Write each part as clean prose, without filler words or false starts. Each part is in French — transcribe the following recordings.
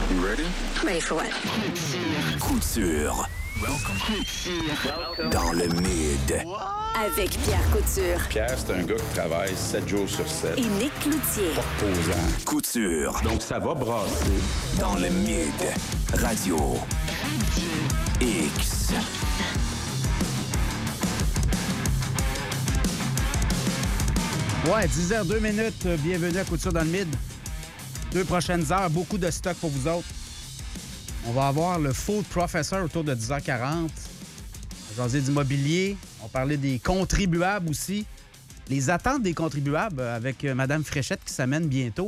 You ready? Ready for what? Couture. Dans le mid. Avec Pierre Couture Pierre, c'est un gars qui travaille 7 jours sur 7. et Nick Cloutier. Pas reposant. Couture. Donc, ça va brasser. Dans le mid. Radio. X. Ouais, 10h02. Bienvenue à Couture dans le mid. 2 prochaines heures, beaucoup de stock pour vous autres. On va avoir le Full Professor autour de 10h40. Jaser d'immobilier. On parlait des contribuables aussi. Les attentes des contribuables avec Mme Fréchette qui s'amène bientôt.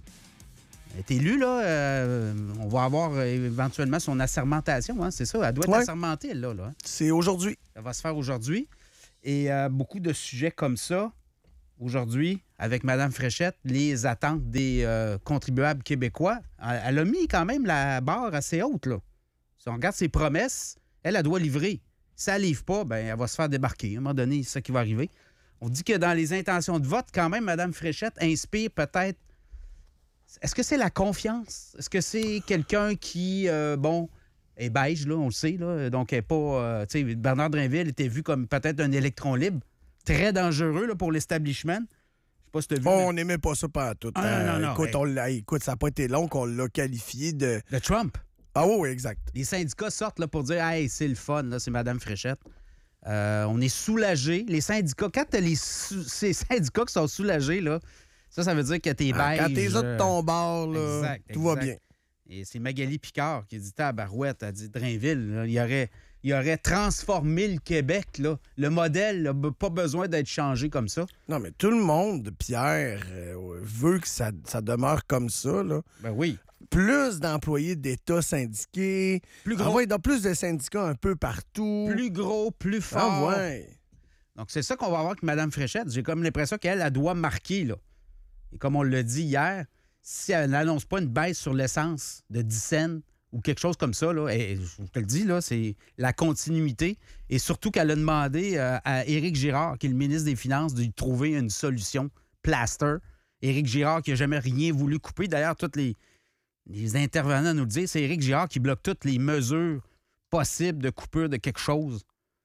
Elle est élue, là. On va avoir éventuellement son assermentation, hein, c'est ça? Elle doit être assermentée, elle, là. Hein? C'est aujourd'hui. Ça va se faire aujourd'hui. Et beaucoup de sujets comme ça, aujourd'hui, avec Mme Fréchette, les attentes des contribuables québécois. Elle a mis quand même la barre assez haute, là. Si on regarde ses promesses, elle doit livrer. Si elle ne livre pas, bien, elle va se faire débarquer. À un moment donné, c'est ça qui va arriver. On dit que dans les intentions de vote, quand même, Mme Fréchette inspire peut-être... Est-ce que c'est la confiance? Est-ce que c'est quelqu'un qui, est beige, là, on le sait, là, donc elle n'est pas... tu sais, Bernard Drinville était vu comme peut-être un électron libre, très dangereux là, pour l'establishment. Je sais pas si tu as vu... On n'aimait pas ça partout. Non. Écoute, ça n'a pas été long qu'on l'a qualifié de... De Trump. Ah oui, exact. Les syndicats sortent là, pour dire « Hey, c'est le fun, là, c'est Mme Fréchette. » On est soulagés. Les syndicats, quand tu as ces syndicats qui sont soulagés, là, ça veut dire que t'es beige. Quand t'es de ton bord, là, exact, tout va bien. Et c'est Magali Picard qui dit tabarouette, elle dit Drainville, là, il aurait transformé le Québec, là. Le modèle n'a pas besoin d'être changé comme ça. Non, mais tout le monde, Pierre, veut que ça demeure comme ça, là. Ben oui. Plus d'employés d'État syndiqués. Plus gros. Ah ouais, donc plus de syndicats un peu partout. Plus gros, plus fort. Ah ouais. Donc c'est ça qu'on va avoir avec Mme Fréchette. J'ai comme l'impression qu'elle doit marquer, là. Et comme on l'a dit hier, si elle n'annonce pas une baisse sur l'essence de 10 cents ou quelque chose comme ça, là, et je te le dis, là, c'est la continuité. Et surtout qu'elle a demandé à Éric Girard, qui est le ministre des Finances, de lui trouver une solution plaster. Éric Girard qui n'a jamais rien voulu couper. D'ailleurs, tous les intervenants nous le disent, c'est Éric Girard qui bloque toutes les mesures possibles de coupure de quelque chose.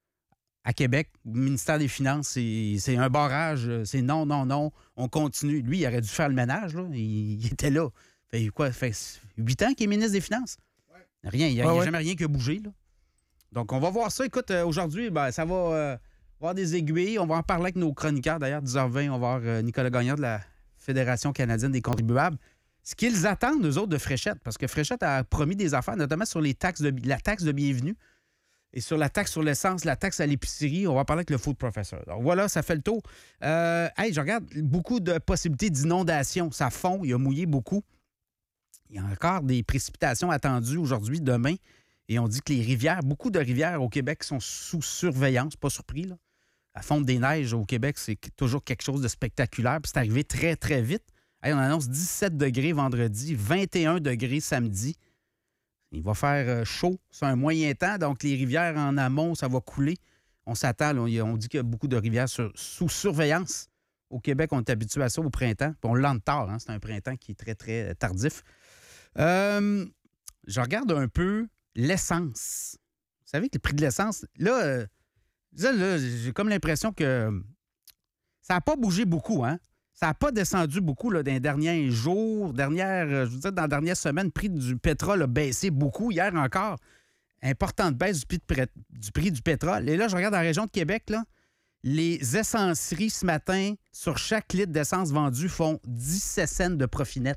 À Québec, le ministère des Finances, c'est un barrage. C'est non, on continue. Lui, il aurait dû faire le ménage, là. Il était là. Fait quoi? Fait 8 ans qu'il est ministre des Finances? Ouais. Rien. Il n'y a jamais rien qui a bougé, là. Donc, on va voir ça. Écoute, aujourd'hui, ça va avoir des aiguilles. On va en parler avec nos chroniqueurs. D'ailleurs, 10h20, on va voir Nicolas Gagnon de la Fédération canadienne des contribuables. Ce qu'ils attendent, eux autres, de Fréchette, parce que Fréchette a promis des affaires, notamment sur la taxe de bienvenue. Et sur la taxe sur l'essence, la taxe à l'épicerie, on va parler avec le Food Professor. Donc voilà, ça fait le tour. Je regarde beaucoup de possibilités d'inondation. Ça fond, il a mouillé beaucoup. Il y a encore des précipitations attendues aujourd'hui, demain. Et on dit que les rivières, beaucoup de rivières au Québec sont sous surveillance. Pas surpris, là. La fonte des neiges au Québec, c'est toujours quelque chose de spectaculaire. Puis c'est arrivé très, très vite. On annonce 17 degrés vendredi, 21 degrés samedi. Il va faire chaud sur un moyen temps, donc les rivières en amont, ça va couler. On s'attend, là, on dit qu'il y a beaucoup de rivières sous surveillance. Au Québec, on est habitué à ça au printemps. Puis on l'entend tard, hein? C'est un printemps qui est très, très tardif. Je regarde un peu l'essence. Vous savez que le prix de l'essence, là, j'ai comme l'impression que ça n'a pas bougé beaucoup, hein? Ça n'a pas descendu beaucoup là, dans les derniers jours. Dans la dernière semaine, le prix du pétrole a baissé beaucoup. Hier encore, importante baisse du prix du pétrole. Et là, je regarde dans la région de Québec, là, les essenceries ce matin, sur chaque litre d'essence vendu, font 17 cents de profit net.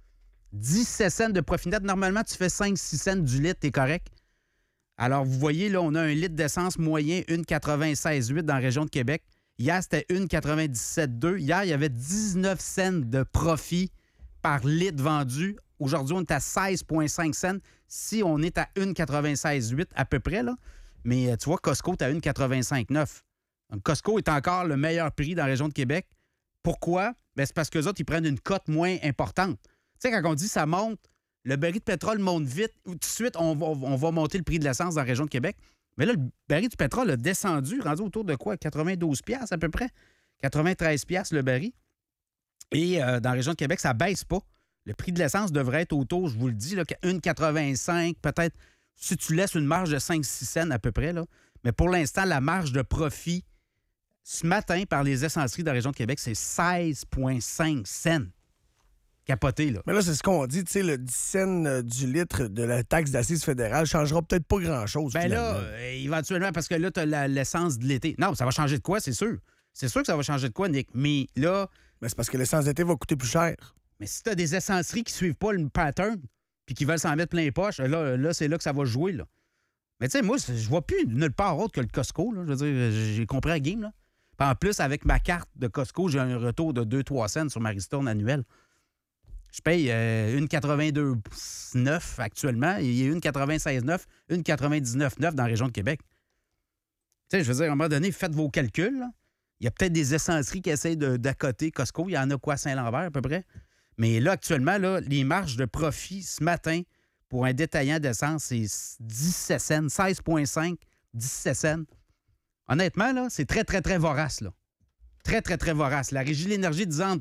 17 cents de profit net. Normalement, tu fais 5-6 cents du litre, t'es correct. Alors, vous voyez, là, on a un litre d'essence moyen, 1,96,8 dans la région de Québec. Hier, c'était 1,97,2. Hier, il y avait 19 cents de profit par litre vendu. Aujourd'hui, on est à 16,5 cents. Si on est à 1,96,8 à peu près, là. Mais tu vois, Costco est à 1,85,9. Donc, Costco est encore le meilleur prix dans la région de Québec. Pourquoi? Bien, c'est parce qu'eux autres, ils prennent une cote moins importante. Tu sais, quand on dit ça monte, le baril de pétrole monte vite, tout de suite, on va monter le prix de l'essence dans la région de Québec. Mais là, le baril du pétrole a descendu, rendu autour de quoi? 92$ à peu près. 93$ le baril. Et dans la région de Québec, ça ne baisse pas. Le prix de l'essence devrait être autour, je vous le dis, là, 1,85, peut-être, si tu laisses une marge de 5-6 cents à peu près. Là. Mais pour l'instant, la marge de profit ce matin par les essenceries de la région de Québec, c'est 16,5 cents. Capoté, là. Mais là, c'est ce qu'on dit, tu sais, le 10 cents du litre de la taxe d'assises fédérale changera peut-être pas grand-chose. Ben finalement. là, éventuellement, parce que là, tu as l'essence de l'été. Non, ça va changer de quoi, c'est sûr. C'est sûr que ça va changer de quoi, Nick. Mais là, Mais c'est parce que l'essence d'été va coûter plus cher. mais si tu as des essenceries qui suivent pas le pattern puis qui veulent s'en mettre plein les poches, là c'est là que ça va jouer, là. Mais tu sais, moi, je vois plus nulle part autre que le Costco, là. Je veux dire, j'ai compris la game, là. Puis en plus, avec ma carte de Costco, j'ai un retour de 2-3 cents sur ma ristourne annuelle. Je paye 1,82,9 actuellement. Il y a 1,96,9, 1,99,9 dans la région de Québec. Tu sais, je veux dire, à un moment donné, faites vos calculs, là. Il y a peut-être des essenceries qui essayent d'accoter Costco. Il y en a quoi, Saint-Lambert à peu près? Mais là, actuellement, là, les marges de profit ce matin pour un détaillant d'essence, c'est 17 cents, 16,5, 17 cents. Honnêtement, là, c'est très, très, très vorace, là. Très, très, très vorace. La Régie de l'énergie disant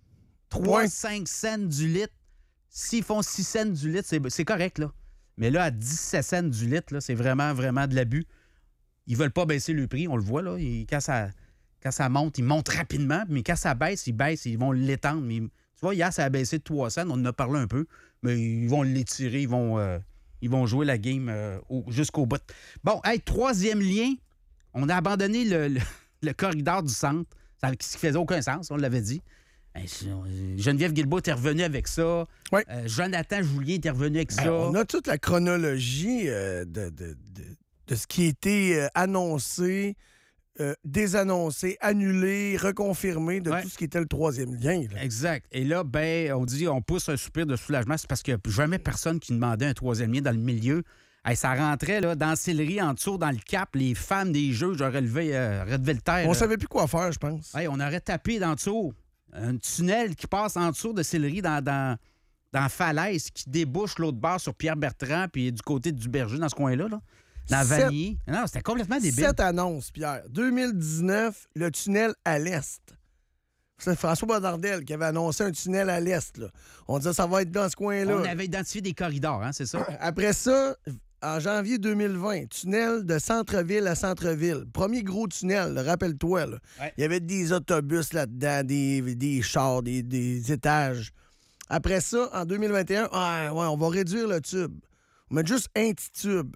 3-5 cents du litre. S'ils font 6 cents du litre, c'est correct, là. Mais là, à 17 cents du litre, là, c'est vraiment, vraiment de l'abus. Ils veulent pas baisser le prix, on le voit, là. Quand ça monte, ils montent rapidement. Mais quand ça baisse, ils vont l'étendre. Mais, tu vois, hier, ça a baissé de 3 cents. On en a parlé un peu. Mais ils vont l'étirer. Ils vont jouer la game jusqu'au bout. Bon, hey, troisième lien. On a abandonné le corridor du centre. Ça qui faisait aucun sens, on l'avait dit. Geneviève Guilbeault était revenue avec ça. Oui. Jonathan Julien était revenu avec ça. On a toute la chronologie de ce qui a été annoncé, désannoncé, annulé, reconfirmé de tout ce qui était le troisième lien. Là. Exact. Et là, ben, on dit on pousse un soupir de soulagement. C'est parce qu'il n'y a jamais personne qui demandait un troisième lien dans le milieu. Hey, ça rentrait là, dans la céleri, en dessous, dans le cap. Les fans des jeux, j'aurais relevé le terre. On savait plus quoi faire, je pense. Hey, on aurait tapé dans le dessous. Un tunnel qui passe en dessous de céleri dans Falaise, qui débouche l'autre bord sur Pierre-Bertrand, puis du côté du Berger, dans ce coin-là. Là. Dans Vanier. Non, c'était complètement débile. 7 annonces, Pierre. 2019, le tunnel à l'est. C'est François Bonnardel qui avait annoncé un tunnel à l'est. Là. On disait ça va être dans ce coin-là. On avait identifié des corridors, hein, c'est ça? Après ça, en janvier 2020, tunnel de centre-ville à centre-ville. Premier gros tunnel, là, rappelle-toi. Là. Ouais. Il y avait des autobus là-dedans, des chars, des étages. Après ça, en 2021, on va réduire le tube. On va mettre juste un petit tube.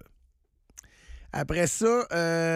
Après ça,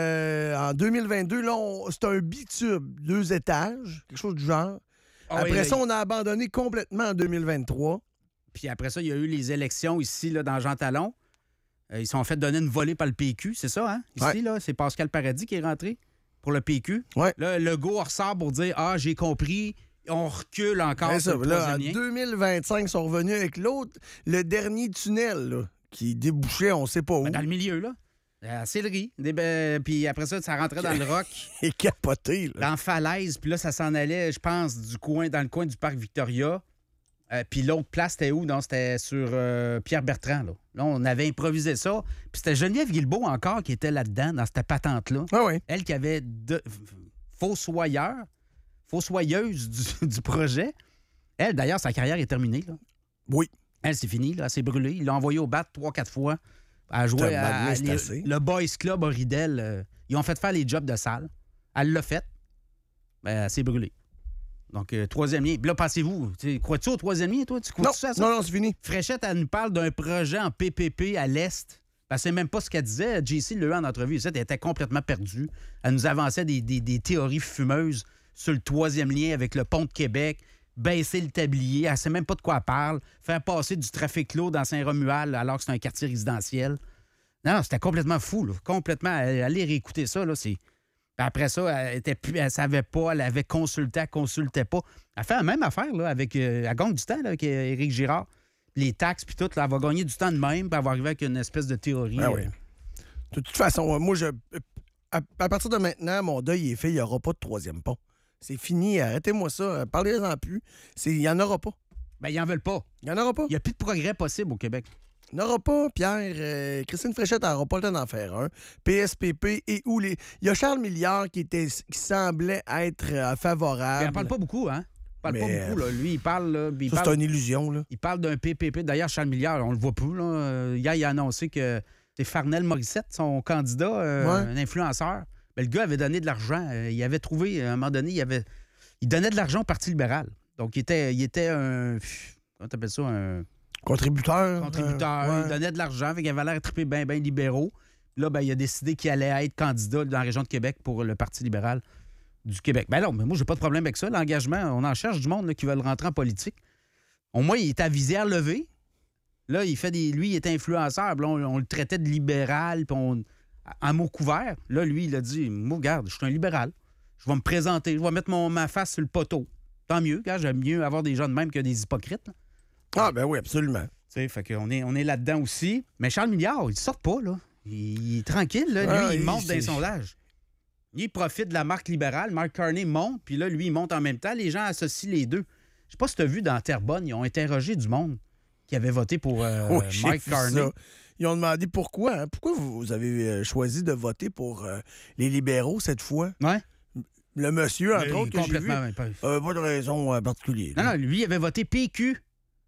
en 2022, là, c'est un bitube, 2 étages, quelque chose du genre. Après ça, on a abandonné complètement en 2023. Puis après ça, il y a eu les élections ici, là, dans Jean Talon. Ils se sont fait donner une volée par le PQ, c'est ça, hein? Ici, là, c'est Pascal Paradis qui est rentré pour le PQ. Ouais. Là, Legault ressort pour dire « Ah, j'ai compris, on recule encore Ben sur ça, le là, en troisième lien. 2025, ils sont revenus avec l'autre, le dernier tunnel, là, qui débouchait on sait pas où. Dans le milieu, là. À Céleri. Puis après ça, ça rentrait dans le roc, Et capoté, là. dans Falaise. Puis là, ça s'en allait, je pense, dans le coin du parc Victoria. Puis l'autre place, c'était où? Non, c'était sur Pierre-Bertrand. Là, on avait improvisé ça. Puis c'était Geneviève Guilbeault encore qui était là-dedans, dans cette patente-là. Ah oui. Elle qui avait fossoyeuse du projet. Elle, d'ailleurs, sa carrière est terminée. Là. Oui. Elle, c'est fini. Là, elle s'est brûlée. Ils l'ont envoyée au bat 3-4 fois. Elle a joué le Boys Club à Ridel. Ils ont fait faire les jobs de salle. Elle l'a fait. Ben, elle s'est brûlée. Donc, troisième lien. Puis là, pensez-vous, crois-tu au troisième lien, toi? Tu crois ça? Non, c'est fini. Fréchette, elle nous parle d'un projet en PPP à l'Est. Elle ne sait même pas ce qu'elle disait. JC l'a eu en entrevue. Elle était complètement perdue. Elle nous avançait des théories fumeuses sur le troisième lien avec le pont de Québec, baisser le tablier. Elle ne sait même pas de quoi elle parle. Faire passer du trafic lourd dans Saint-Romuald alors que c'est un quartier résidentiel. Non, c'était complètement fou. Là. Complètement. Allez réécouter ça, là, c'est... Puis après ça, elle savait pas, elle avait consulté, elle consultait pas. Elle fait la même affaire là, avec. Elle gagne du temps là, avec Éric Girard. Les taxes, puis tout, là, elle va gagner du temps de même, puis elle va arriver avec une espèce de théorie. Ah oui. De toute façon, moi, à partir de maintenant, mon deuil est fait, il n'y aura pas de troisième pont. C'est fini, arrêtez-moi ça, parlez-en plus. Il n'y en aura pas. Ben, ils n'en veulent pas. Il n'y en aura pas. Il n'y a plus de progrès possible au Québec. Il n'y en aura pas, Pierre. Christine Fréchette n'aura pas le temps d'en faire un. PSPP et où les... Il y a Charles Milliard qui semblait être favorable. Mais elle parle pas beaucoup, hein? parle pas Mais, beaucoup, là. Lui, il parle... Là, puis il Ça, parle- c'est une illusion, là. Il parle d'un PPP. D'ailleurs, Charles Milliard, on le voit plus. Là. Hier, il a annoncé que c'est Farnell Morissette, son candidat, un influenceur. Ben, le gars avait donné de l'argent. Il avait trouvé, à un moment donné, il donnait de l'argent au Parti libéral. Donc, il était un... Comment t'appelles ça? Un Contributeur. contributeur. ouais. Il donnait de l'argent. Fait qu'il avait l'air trippé bien libéraux. Là, ben, il a décidé qu'il allait être candidat dans la région de Québec pour le Parti libéral du Québec. Ben non, mais moi, j'ai pas de problème avec ça. L'engagement, on en cherche du monde là, qui veulent rentrer en politique. Au moins, il est à visière levée. Là, lui, il était influenceur. Puis là, on le traitait de libéral, puis en mots couverts. Là, lui, il a dit, moi, regarde, je suis un libéral. Je vais me présenter, je vais mettre ma face sur le poteau. Tant mieux, car j'aime mieux avoir des gens de même que des hypocrites. Là. Ah, ben oui, absolument. Tu sais, fait qu'on est, on est là-dedans aussi. Mais Charles Milliard, il ne sort pas, là. Il est tranquille, là. Lui, Ah, il monte c'est- dans les sondages. Il profite de la marque libérale. Mark Carney monte, puis là, lui, il monte en même temps. Les gens associent les deux. Je sais pas si tu as vu dans Terrebonne, ils ont interrogé du monde qui avait voté pour Oui, j'ai Mark vu Carney. ça. Ils ont demandé pourquoi. Hein? Pourquoi vous avez choisi de voter pour les libéraux cette fois? Ouais. Le monsieur, entre autres, que j'ai vu. complètement. Pas de raison particulière. Non, non, lui, il avait voté PQ.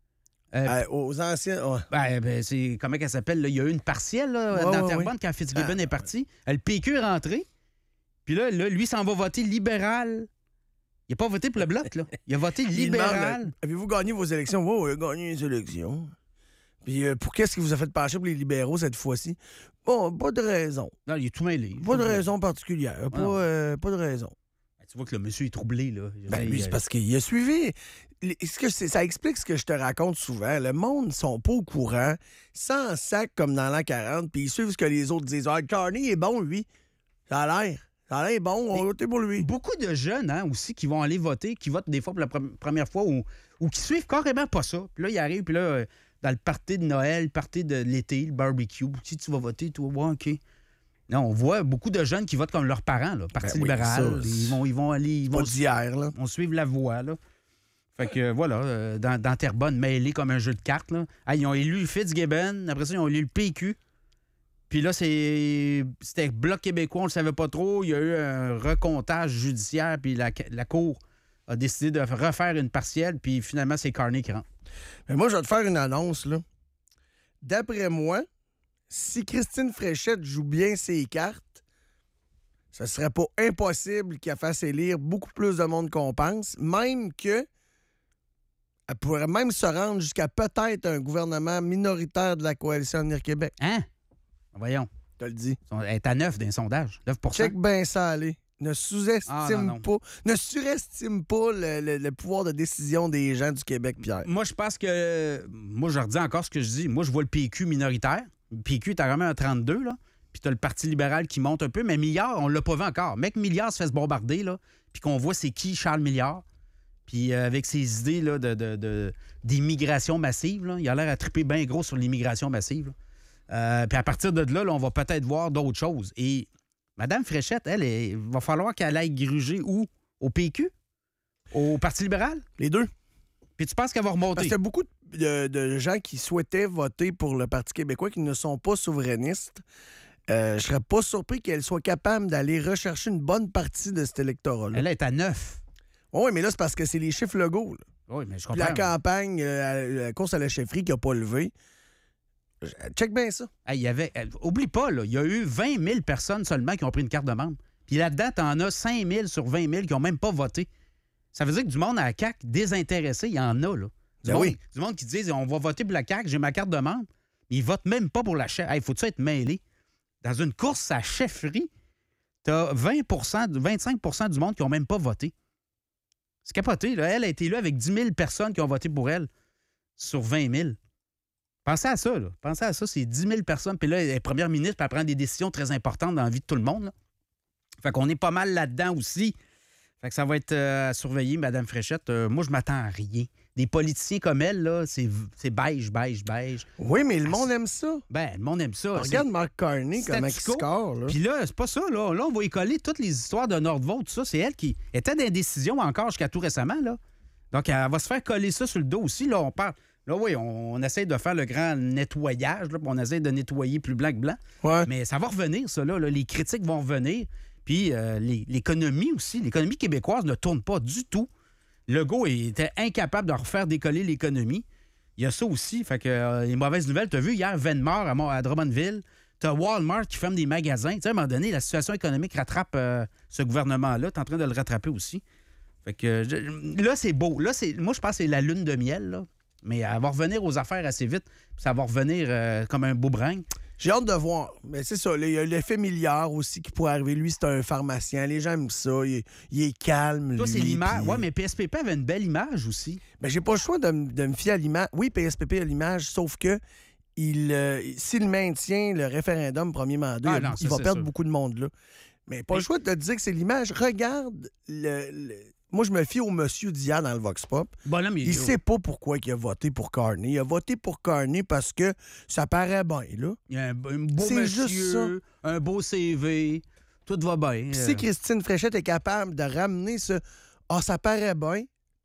Aux anciens... ouais. C'est comment qu'elle s'appelle? Là? Il y a eu une partielle là, Ouais, dans ouais, Terrebonne quand Fitzgibbon est parti. Le PQ est rentré. Puis là, lui, s'en va voter libéral. Il n'a pas voté pour le bloc, là. Il a voté Il demande, libéral. avez-vous gagné vos élections? Oui, on a gagné les élections. Puis pour qu'est-ce qui vous a fait pencher pour les libéraux cette fois-ci? Bon, pas de raison. Non, il est tout mêlé. Pas de raison particulière. non. Pas de raison. Tu vois que le monsieur est troublé, là. Ben, lui, c'est parce qu'il a suivi. Ça explique ce que je te raconte souvent. Le monde ne sont pas au courant, sans sac comme dans l'an 40, puis ils suivent ce que les autres disent. Ah, Carney est bon, lui. Ça a l'air. Ça a l'air bon, on va voter pour lui. Beaucoup de jeunes hein, aussi qui vont aller voter, qui votent des fois pour la première fois ou qui suivent carrément pas ça. Puis là, ils arrivent, puis là, dans le party de Noël, le party de l'été, le barbecue, si tu vas voter, toi, ouais, OK. Non, on voit beaucoup de jeunes qui votent comme leurs parents, là, Parti Ben oui, libéral. ça, Ils vont aller... Ils Pas vont d'hier, là. on suivre la voie, là. Fait que voilà, dans Terrebonne, mêlé comme un jeu de cartes, là. Ah, ils ont élu Fitzgibbon, après ça, ils ont élu le PQ. Puis là, c'était Bloc québécois, on le savait pas trop. Il y a eu un recomptage judiciaire, puis la Cour a décidé de refaire une partielle, puis finalement, c'est Carney qui rentre. Mais moi, je vais te faire une annonce, là. D'après moi, si Christine Fréchette joue bien ses cartes, ce serait pas impossible qu'elle fasse élire beaucoup plus de monde qu'on pense, même que elle pourrait même se rendre jusqu'à peut-être un gouvernement minoritaire de la coalition Avenir Québec. Hein? Voyons. Je te le dis. Elle est à 9 d'un sondage. 9 Check bien ça aller. Ne sous-estime Ah, non. pas, ne surestime pas le pouvoir de décision des gens du Québec, Pierre. Moi, je pense que... Moi, je redis encore ce que je dis. Moi, je vois le PQ minoritaire. Le PQ, t'as vraiment un 32, là. Puis t'as le Parti libéral qui monte un peu. Mais Milliard, on l'a pas vu encore. Mec, Milliard se fait se bombarder, là. Puis qu'on voit c'est qui Charles Milliard. Puis avec ses idées là, d'immigration massive, là, il a l'air à triper bien gros sur l'immigration massive. Puis à partir de là, on va peut-être voir d'autres choses. Et Mme Fréchette, il va falloir qu'elle aille gruger où? Au PQ? Au Parti libéral? Les deux. Puis tu penses qu'elle va Parce remonter? qu'il y a beaucoup de gens qui souhaitaient voter pour le Parti québécois qui ne sont pas souverainistes. Je serais pas surpris qu'elle soit capable d'aller rechercher une bonne partie de cet électorat-là. Elle est à 9. Oui, mais là, c'est parce que c'est les chiffres Legault. Là. Oui, mais je Puis comprends. la campagne, la course à la chefferie qui n'a pas levé. Check bien ça. Hey, oublie pas, là, il y a eu 20 000 personnes seulement qui ont pris une carte de membre. Puis là-dedans, t'en as 5 000 sur 20 000 qui n'ont même pas voté. Ça veut dire que du monde à la CAQ désintéressé, il y en a, là. Du monde qui disent on va voter pour la CAQ, j'ai ma carte de membre. Ils votent même pas pour la chef. Hey, faut-tu être mêlé? Dans une course à chefferie, t'as 25 du monde qui n'ont même pas voté. C'est capoté, là. Elle a été là avec 10 000 personnes qui ont voté pour elle sur 20 000. Pensez à ça, là. Pensez à ça, c'est 10 000 personnes. Puis là, elle est première ministre, puis elle prend des décisions très importantes dans la vie de tout le monde, là. Fait qu'on est pas mal là-dedans aussi. Fait que ça va être à surveiller, Mme Fréchette. Moi, je m'attends à rien. Des politiciens comme elle, là, c'est beige, beige, beige. Oui, mais le monde aime ça. Ben, le monde aime ça. Regarde Mark Carney, comment il statu quo. score. Là. Puis là, c'est pas ça. Là, on va y coller toutes les histoires de Nordvolt, tout ça. C'est elle qui était dans les décisions encore jusqu'à tout récemment. Là. Donc, elle va se faire coller ça sur le dos aussi. Là, on parle. Là, oui, on essaie de faire le grand nettoyage. Là, on essaie de nettoyer plus blanc que blanc. Ouais. Mais ça va revenir, ça. Là. Les critiques vont revenir. Puis l'économie aussi. L'économie québécoise ne tourne pas du tout. Legault était incapable de refaire décoller l'économie. Il y a ça aussi. Fait que les mauvaises nouvelles, tu as vu hier Venmore à Drummondville. Tu as Walmart qui ferme des magasins. Tu sais, à un moment donné, la situation économique rattrape ce gouvernement-là. Tu es en train de le rattraper aussi. Fait que là, c'est beau. Là, moi, je pense que c'est la lune de miel, là. Mais elle va revenir aux affaires assez vite. Puis ça va revenir comme un boomerang. J'ai hâte de voir. Mais c'est ça, il y a l'effet milliard aussi qui pourrait arriver. Lui, c'est un pharmacien. Les gens aiment ça. Il est calme, Toi, lui. c'est l'image. puis- Ouais, mais PSPP avait une belle image aussi. Ben, j'ai pas le choix de me fier à l'image. Oui, PSPP a l'image, sauf que s'il maintient le référendum premier mandat, Ah non, ça, il va c'est perdre sûr. beaucoup de monde là. Mais pas le choix de te dire que c'est l'image. Regarde, moi, je me fie au monsieur d'hier dans le Vox Pop. Bonhomme, Il sait pas pourquoi il a voté pour Carney. Il a voté pour Carney parce que ça paraît bien, là. Il y a un beau C'est monsieur, juste ça. un beau CV, tout va bien. Puis si Christine Fréchette est capable de ramener ce « Ah, ça paraît bien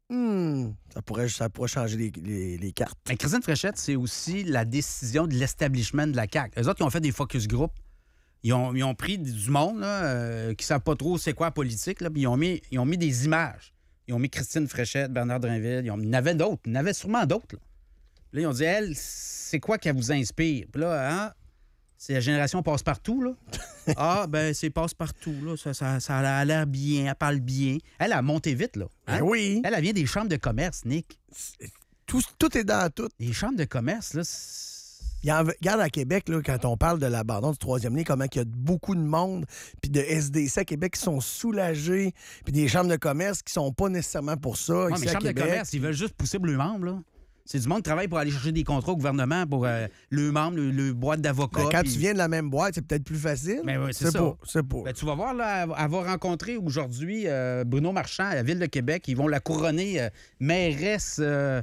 ça pourrait changer les cartes. Mais Christine Fréchette, c'est aussi la décision de l'establishment de la CAQ. Eux autres, ils ont fait des focus group. Ils ont pris du monde là, qui ne savent pas trop c'est quoi la politique, là, puis ils ont mis des images. Ils ont mis Christine Fréchette, Bernard Drinville. Il y en avait d'autres. Il y en avait sûrement d'autres. Là, ils ont dit, elle, c'est quoi qu'elle vous inspire? Puis là, c'est la génération passe-partout, là. Ah, ben, c'est passe-partout, là. Ça a l'air bien, elle parle bien. Elle a monté vite, là. Hein? Ben oui. Elle vient des chambres de commerce, Nick. Tout est dans tout. Les chambres de commerce, là, Regarde à Québec, là, quand on parle de l'abandon du troisième lien, comment il y a beaucoup de monde, puis de SDC à Québec qui sont soulagés, puis des chambres de commerce qui sont pas nécessairement pour ça. Ouais, ici mais à chambres de Québec. commerce, ils veulent juste pousser pour le membre, là. C'est du monde qui travaille pour aller chercher des contrats au gouvernement pour le membre, le boîte d'avocats. Ben, quand puis- tu viens de la même boîte, c'est peut-être plus facile. Ben oui, c'est ça. C'est pas. Ben, tu vas voir, là, elle va rencontrer aujourd'hui Bruno Marchand à la Ville de Québec. Ils vont la couronner mairesse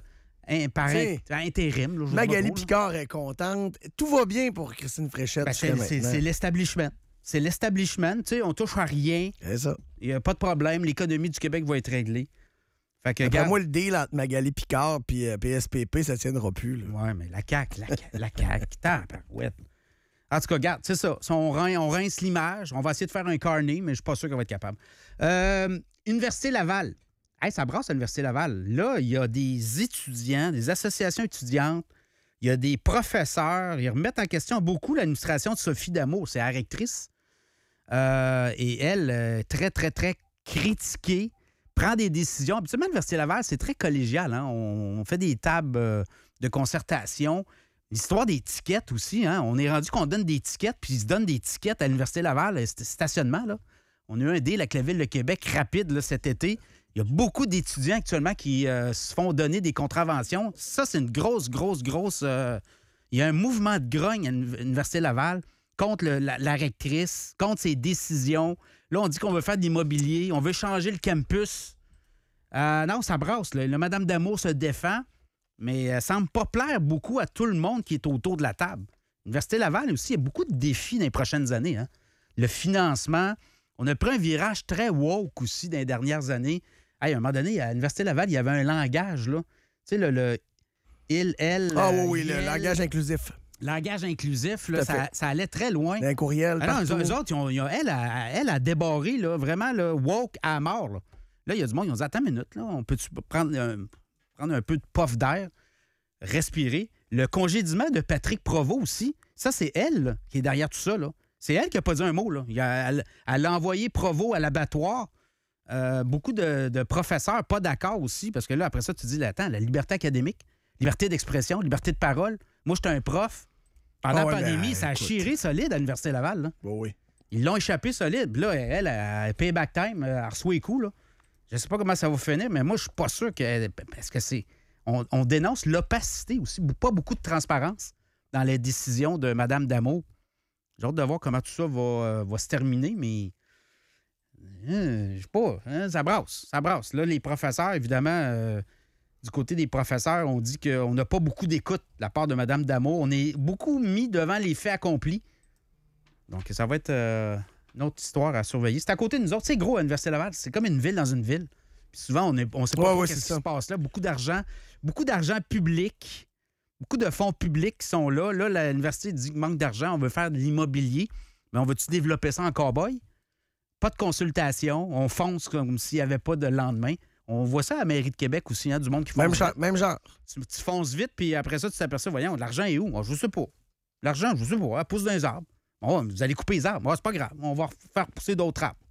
par Tiens. intérim. Là, je sais pas Magali trop, là. Picard est contente. Tout va bien pour Christine Fréchette. Ben, jusqu'à c'est maintenant. l'establishment. C'est l'establishment. Tu sais, on touche à rien. C'est ça. Il n'y a pas de problème. L'économie du Québec va être réglée. Fait que, Après regarde- moi, le deal entre Magali Picard et PSPP, ça tiendra plus. Là. Ouais, mais la CAQ, tabarouette. En tout cas, regarde, c'est ça. On rince l'image. On va essayer de faire un carnet, mais je suis pas sûr qu'on va être capable. Université Laval. Hey, ça brasse à l'Université Laval. Là, il y a des étudiants, des associations étudiantes, il y a des professeurs. Ils remettent en question beaucoup l'administration de Sophie Damour. C'est la rectrice. Et elle, très, très, très critiquée, prend des décisions. Habituellement, l'Université Laval, c'est très collégial. Hein? On fait des tables de concertation. L'histoire des tickets aussi. Hein? On est rendu qu'on donne des tickets, puis ils se donnent des tickets à l'Université Laval, stationnement. Là. On a eu un deal avec la Ville de Québec rapide là, cet été. Il y a beaucoup d'étudiants actuellement qui se font donner des contraventions. Ça, c'est une grosse... il y a un mouvement de grogne à l'Université Laval contre la rectrice, contre ses décisions. Là, on dit qu'on veut faire de l'immobilier, on veut changer le campus. Non, ça brasse. Là. Le Mme Damour se défend, mais elle semble pas plaire beaucoup à tout le monde qui est autour de la table. L'Université Laval aussi, il y a beaucoup de défis dans les prochaines années. Hein? Le financement. On a pris un virage très woke aussi dans les dernières années. Hey, à un moment donné, à l'Université Laval, il y avait un langage, là. Tu sais, le il, elle... Ah oui, le il. langage inclusif. Langage inclusif, là, Tout à fait. ça allait très loin. Un courriel, Ah non, partout. eux autres, elle a débarré, là, vraiment, là, woke à mort. Là, il y a du monde, ils ont dit, attends une minute, là, on peut-tu prendre un peu de puff d'air, respirer. Le congédiement de Patrick Provost aussi, ça, c'est elle là, qui est derrière tout ça. Là. C'est elle qui n'a pas dit un mot. Là. Elle a envoyé Provost à l'abattoir. Beaucoup de professeurs pas d'accord aussi, parce que là, après ça, tu dis, attends, la liberté académique, liberté d'expression, liberté de parole. Moi, j'étais un prof. Pendant Ah ouais, la pandémie, ben, ça a écoute. chiré solide à l'Université Laval. Là. Oh oui. Ils l'ont échappé solide. Puis là, elle payback time, elle reçoit les coups. Là. Je ne sais pas comment ça va finir, mais moi, je suis pas sûr que... Parce que c'est... On dénonce l'opacité aussi. Pas beaucoup de transparence dans les décisions de Mme Damour. J'ai hâte de voir comment tout ça va se terminer, mais... je sais pas. Hein, ça brasse. Ça brasse. Là, les professeurs, évidemment... du côté des professeurs, on dit qu'on n'a pas beaucoup d'écoute de la part de Mme Damour. On est beaucoup mis devant les faits accomplis. Donc, ça va être une autre histoire à surveiller. C'est à côté de nous autres. C'est gros, à l'Université Laval. C'est comme une ville dans une ville. Puis souvent, on ne sait pas trop Ouais, qu'est-ce c'est qui ça. se passe là. Beaucoup d'argent public, beaucoup de fonds publics qui sont là. Là, l'université dit qu'il manque d'argent. On veut faire de l'immobilier. Mais on veut-tu développer ça en cow-boy? Pas de consultation. On fonce comme s'il n'y avait pas de lendemain. On voit ça à la mairie de Québec aussi, hein, du monde qui fonce vite. Même genre. Tu fonces vite, puis après ça, tu t'aperçois, voyons, l'argent est où? Moi, je sais pas. L'argent, je sais pas. Elle pousse dans les arbres. Bon, vous allez couper les arbres. Moi, c'est pas grave. On va faire pousser d'autres arbres.